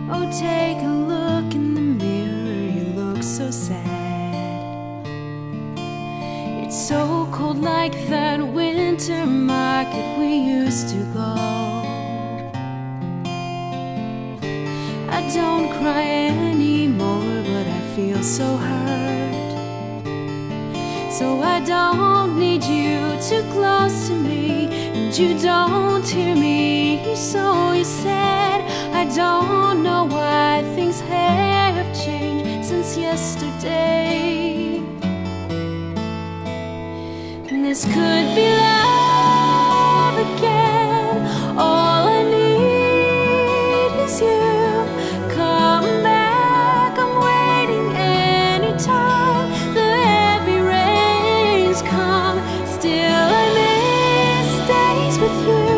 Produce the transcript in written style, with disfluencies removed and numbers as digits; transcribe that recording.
Oh, take a look in the mirror, you look so sad. It's so cold like that winter market we used to go. I don't cry anymore, but I feel so hurt. So I don't need you too close to me, and you don't hear me. So you said, I don't know why things have changed since yesterday. This could be love again. All I need is you. Come back, I'm waiting anytime. The heavy rains come, still I miss days with you.